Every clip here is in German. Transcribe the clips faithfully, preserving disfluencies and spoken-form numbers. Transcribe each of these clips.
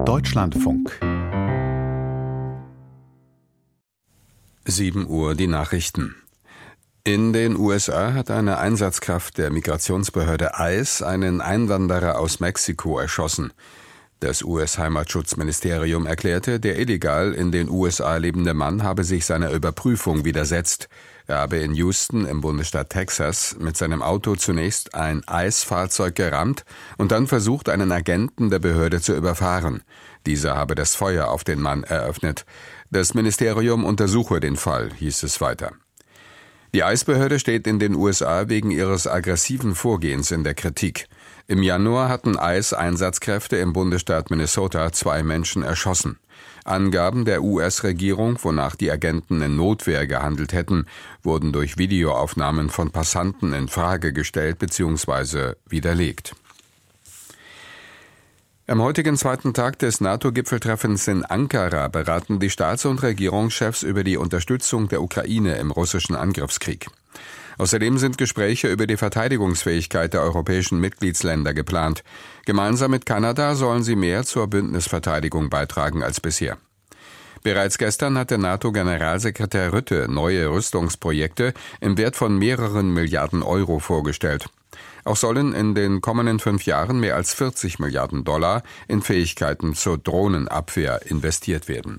Deutschlandfunk. sieben Uhr die Nachrichten. In den U S A hat eine Einsatzkraft der Migrationsbehörde ICE einen Einwanderer aus Mexiko erschossen. Das U S-Heimatschutzministerium erklärte, der illegal in den U S A lebende Mann habe sich seiner Überprüfung widersetzt. Er habe in Houston im Bundesstaat Texas mit seinem Auto zunächst ein ICE-Fahrzeug gerammt und dann versucht, einen Agenten der Behörde zu überfahren. Dieser habe das Feuer auf den Mann eröffnet. Das Ministerium untersuche den Fall, hieß es weiter. Die ICE-Behörde steht in den U S A wegen ihres aggressiven Vorgehens in der Kritik. Im Januar hatten ICE-Einsatzkräfte im Bundesstaat Minnesota zwei Menschen erschossen. Angaben der U S-Regierung, wonach die Agenten in Notwehr gehandelt hätten, wurden durch Videoaufnahmen von Passanten in Frage gestellt bzw. widerlegt. Am heutigen zweiten Tag des NATO-Gipfeltreffens in Ankara beraten die Staats- und Regierungschefs über die Unterstützung der Ukraine im russischen Angriffskrieg. Außerdem sind Gespräche über die Verteidigungsfähigkeit der europäischen Mitgliedsländer geplant. Gemeinsam mit Kanada sollen sie mehr zur Bündnisverteidigung beitragen als bisher. Bereits gestern hat der NATO-Generalsekretär Rutte neue Rüstungsprojekte im Wert von mehreren Milliarden Euro vorgestellt. Auch sollen in den kommenden fünf Jahren mehr als vierzig Milliarden Dollar in Fähigkeiten zur Drohnenabwehr investiert werden.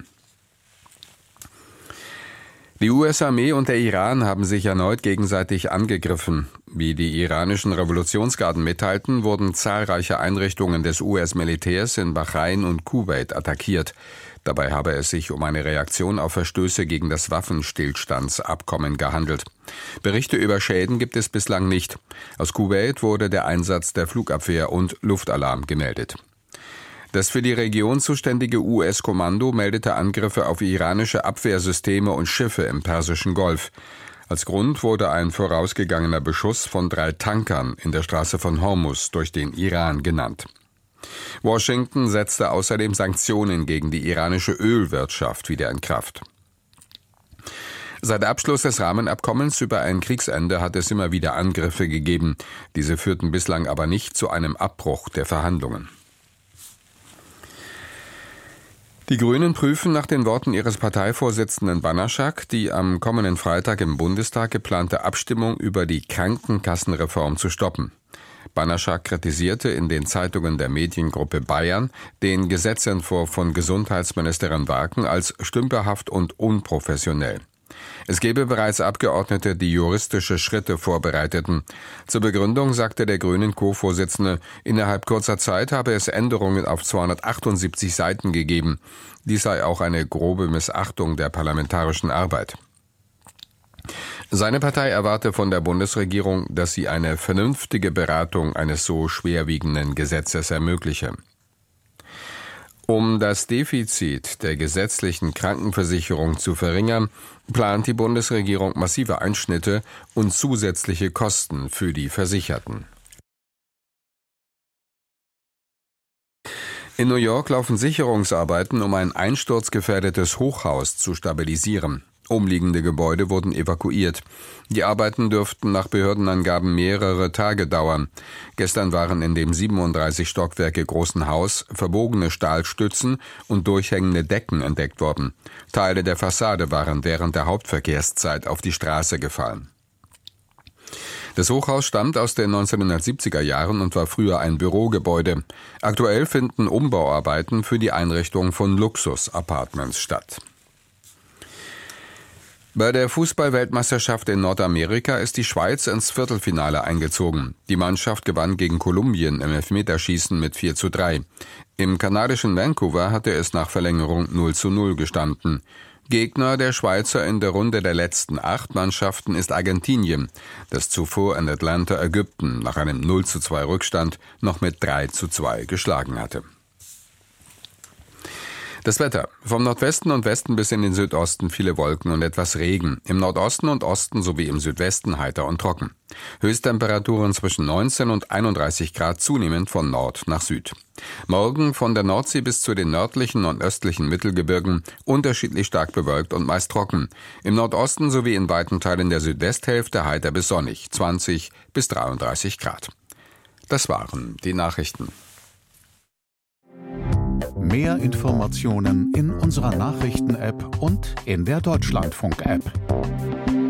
Die U S-Armee und der Iran haben sich erneut gegenseitig angegriffen. Wie die iranischen Revolutionsgarden mitteilten, wurden zahlreiche Einrichtungen des U S-Militärs in Bahrain und Kuwait attackiert. Dabei habe es sich um eine Reaktion auf Verstöße gegen das Waffenstillstandsabkommen gehandelt. Berichte über Schäden gibt es bislang nicht. Aus Kuwait wurde der Einsatz der Flugabwehr und Luftalarm gemeldet. Das für die Region zuständige U S-Kommando meldete Angriffe auf iranische Abwehrsysteme und Schiffe im Persischen Golf. Als Grund wurde ein vorausgegangener Beschuss von drei Tankern in der Straße von Hormuz durch den Iran genannt. Washington setzte außerdem Sanktionen gegen die iranische Ölwirtschaft wieder in Kraft. Seit Abschluss des Rahmenabkommens über ein Kriegsende hat es immer wieder Angriffe gegeben. Diese führten bislang aber nicht zu einem Abbruch der Verhandlungen. Die Grünen prüfen nach den Worten ihres Parteivorsitzenden Banaschak die am kommenden Freitag im Bundestag geplante Abstimmung über die Krankenkassenreform zu stoppen. Banaschak kritisierte in den Zeitungen der Mediengruppe Bayern den Gesetzentwurf von Gesundheitsministerin Waken als stümperhaft und unprofessionell. Es gebe bereits Abgeordnete, die juristische Schritte vorbereiteten. Zur Begründung sagte der Grünen Co-Vorsitzende, innerhalb kurzer Zeit habe es Änderungen auf zweihundertachtundsiebzig Seiten gegeben. Dies sei auch eine grobe Missachtung der parlamentarischen Arbeit. Seine Partei erwarte von der Bundesregierung, dass sie eine vernünftige Beratung eines so schwerwiegenden Gesetzes ermögliche. Um das Defizit der gesetzlichen Krankenversicherung zu verringern, plant die Bundesregierung massive Einschnitte und zusätzliche Kosten für die Versicherten. In New York laufen Sicherungsarbeiten, um ein einsturzgefährdetes Hochhaus zu stabilisieren. Umliegende Gebäude wurden evakuiert. Die Arbeiten dürften nach Behördenangaben mehrere Tage dauern. Gestern waren in dem siebenunddreißig Stockwerke großen Haus verbogene Stahlstützen und durchhängende Decken entdeckt worden. Teile der Fassade waren während der Hauptverkehrszeit auf die Straße gefallen. Das Hochhaus stammt aus den neunzehnhundertsiebziger Jahren und war früher ein Bürogebäude. Aktuell finden Umbauarbeiten für die Einrichtung von Luxus-Apartments statt. Bei der Fußball-Weltmeisterschaft in Nordamerika ist die Schweiz ins Viertelfinale eingezogen. Die Mannschaft gewann gegen Kolumbien im Elfmeterschießen mit vier zu drei. Im kanadischen Vancouver hatte es nach Verlängerung null zu null gestanden. Gegner der Schweizer in der Runde der letzten acht Mannschaften ist Argentinien, das zuvor in Atlanta Ägypten nach einem null zu zwei Rückstand noch mit drei zu zwei geschlagen hatte. Das Wetter. Vom Nordwesten und Westen bis in den Südosten viele Wolken und etwas Regen. Im Nordosten und Osten sowie im Südwesten heiter und trocken. Höchsttemperaturen zwischen neunzehn und einunddreißig Grad, zunehmend von Nord nach Süd. Morgen von der Nordsee bis zu den nördlichen und östlichen Mittelgebirgen unterschiedlich stark bewölkt und meist trocken. Im Nordosten sowie in weiten Teilen der Südwesthälfte heiter bis sonnig, zwanzig bis dreiunddreißig Grad. Das waren die Nachrichten. Mehr Informationen in unserer Nachrichten-App und in der Deutschlandfunk-App.